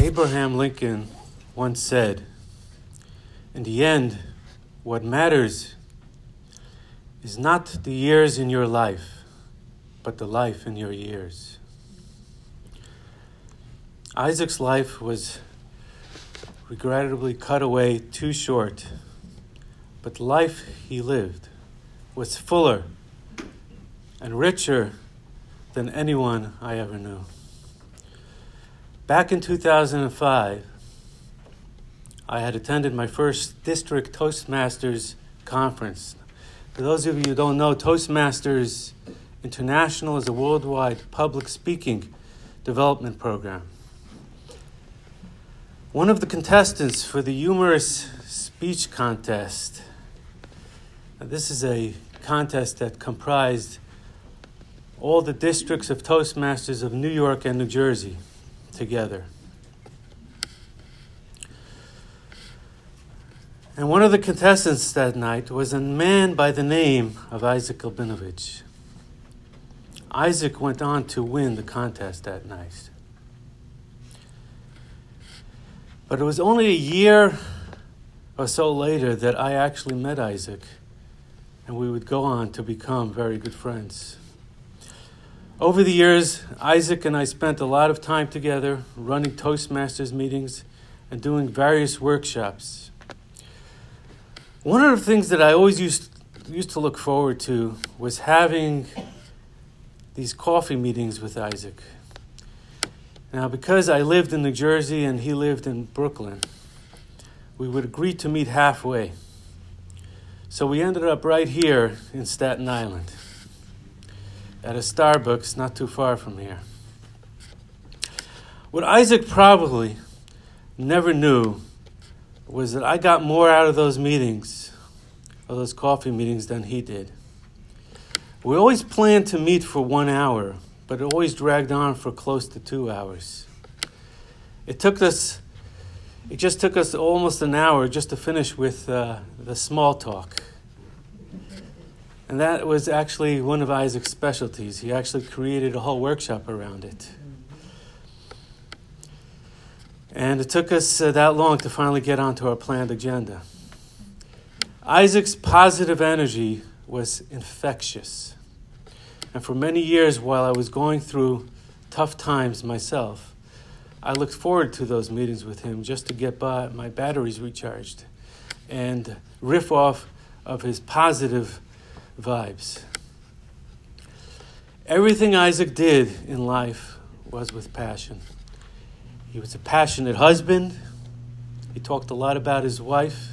Abraham Lincoln once said, "In the end, what matters is not the years in your life, but the life in your years." Isaac's life was regrettably cut away too short, but the life he lived was fuller and richer than anyone I ever knew. Back in 2005, I had attended my first district Toastmasters conference. For those of you who don't know, Toastmasters International is a worldwide public speaking development program. One of the contestants for the humorous speech contest, this is a contest that comprised all the districts of Toastmasters of New York and New Jersey together. And one of the contestants that night was a man by the name of Isaac Albinovich. Isaac went on to win the contest that night. But it was only a year or so later that I actually met Isaac, and we would go on to become very good friends. Over the years, Isaac and I spent a lot of time together running Toastmasters meetings and doing various workshops. One of the things that I always used to look forward to was having these coffee meetings with Isaac. Now, because I lived in New Jersey and he lived in Brooklyn, we would agree to meet halfway. So we ended up right here in Staten Island, at a Starbucks not too far from here. What Isaac probably never knew was that I got more out of those meetings, or those coffee meetings, than he did. We always planned to meet for 1 hour, but it always dragged on for close to 2 hours. It just took us almost an hour just to finish with the small talk. And that was actually one of Isaac's specialties. He actually created a whole workshop around it. And it took us that long to finally get onto our planned agenda. Isaac's positive energy was infectious. And for many years, while I was going through tough times myself, I looked forward to those meetings with him just to get my batteries recharged and riff off of his positive vibes. Everything Isaac did in life was with passion. He was a passionate husband. He talked a lot about his wife.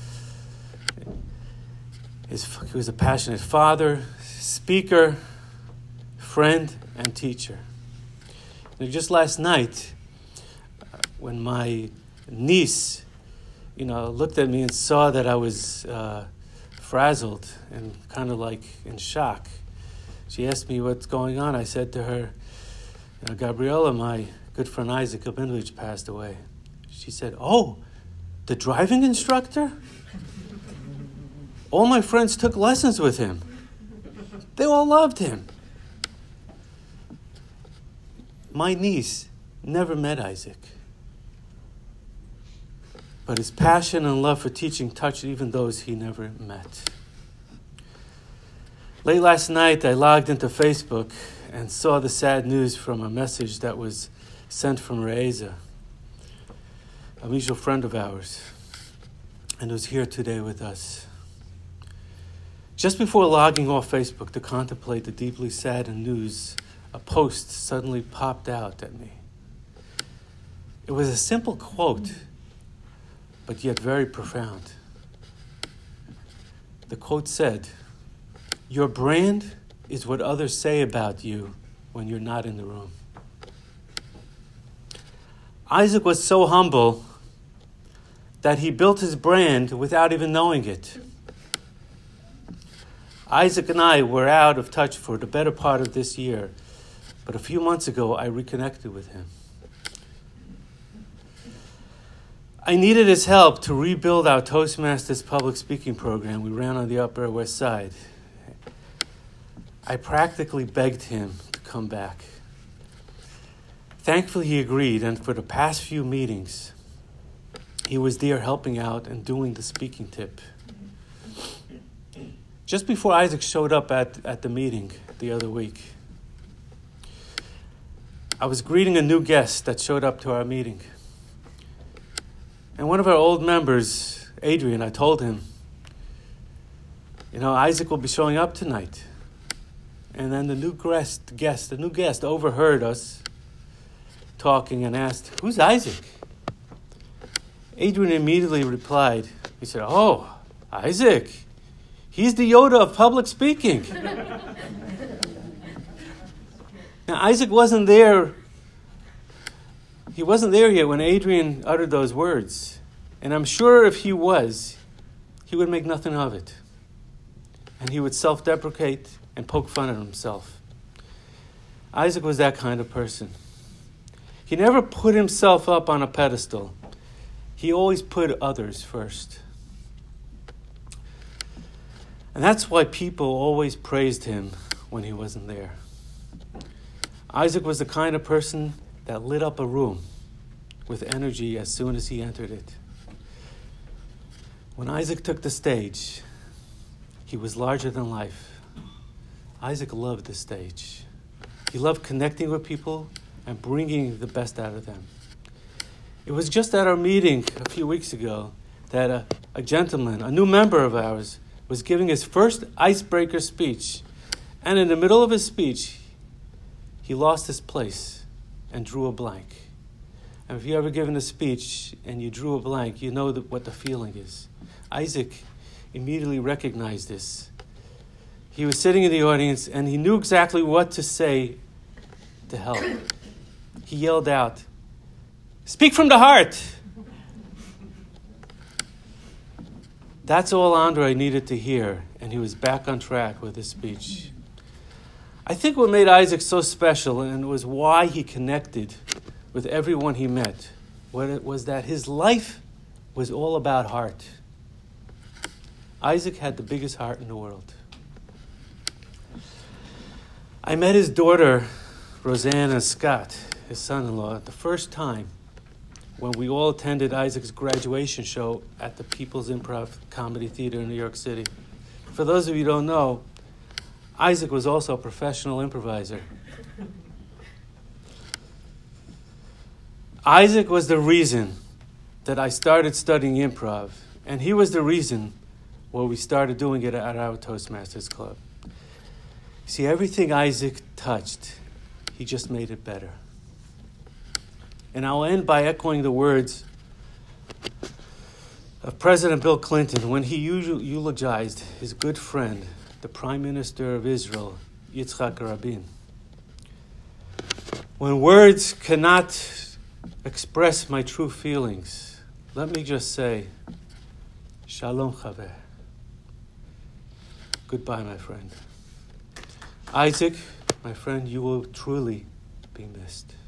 He was a passionate father, speaker, friend, and teacher. And just last night, when my niece, looked at me and saw that I was frazzled and kind of like in shock, she asked me what's going on. I said to her, "Gabriella, my good friend Isaac Albinovich passed away." She said, "Oh, the driving instructor? All my friends took lessons with him. They all loved him." My niece never met Isaac, but his passion and love for teaching touched even those he never met. Late last night, I logged into Facebook and saw the sad news from a message that was sent from Reza, a mutual friend of ours, and who's here today with us. Just before logging off Facebook to contemplate the deeply saddened news, a post suddenly popped out at me. It was a simple quote, but yet very profound. The quote said, "Your brand is what others say about you when you're not in the room." Isaac was so humble that he built his brand without even knowing it. Isaac and I were out of touch for the better part of this year, but a few months ago I reconnected with him. I needed his help to rebuild our Toastmasters public speaking program we ran on the Upper West Side. I practically begged him to come back. Thankfully, he agreed, and for the past few meetings, he was there helping out and doing the speaking tip. Just before Isaac showed up at the meeting the other week, I was greeting a new guest that showed up to our meeting. And one of our old members, Adrian, I told him, Isaac will be showing up tonight. And then the new guest overheard us talking and asked, "Who's Isaac?" Adrian immediately replied, he said, "Oh, Isaac, he's the Yoda of public speaking." Now, Isaac wasn't there. He wasn't there yet when Adrian uttered those words. And I'm sure if he was, he would make nothing of it. And he would self-deprecate and poke fun at himself. Isaac was that kind of person. He never put himself up on a pedestal. He always put others first. And that's why people always praised him when he wasn't there. Isaac was the kind of person that lit up a room with energy as soon as he entered it. When Isaac took the stage, he was larger than life. Isaac loved the stage. He loved connecting with people and bringing the best out of them. It was just at our meeting a few weeks ago that a gentleman, a new member of ours, was giving his first icebreaker speech. And in the middle of his speech, he lost his place and drew a blank. And if you've ever given a speech and you drew a blank, you know what the feeling is. Isaac immediately recognized this. He was sitting in the audience and he knew exactly what to say to help. He yelled out, "Speak from the heart!" That's all Andre needed to hear, and he was back on track with his speech. I think what made Isaac so special, and was why he connected with everyone he met, was that his life was all about heart. Isaac had the biggest heart in the world. I met his daughter, Rosanna Scott, his son-in-law, the first time when we all attended Isaac's graduation show at the People's Improv Comedy Theater in New York City. For those of you who don't know, Isaac was also a professional improviser. Isaac was the reason that I started studying improv, and he was the reason why we started doing it at our Toastmasters Club. See, everything Isaac touched, he just made it better. And I'll end by echoing the words of President Bill Clinton when he eulogized his good friend, the Prime Minister of Israel, Yitzhak Rabin. When words cannot express my true feelings, let me just say, Shalom Chaver. Goodbye, my friend. Isaac, my friend, you will truly be missed.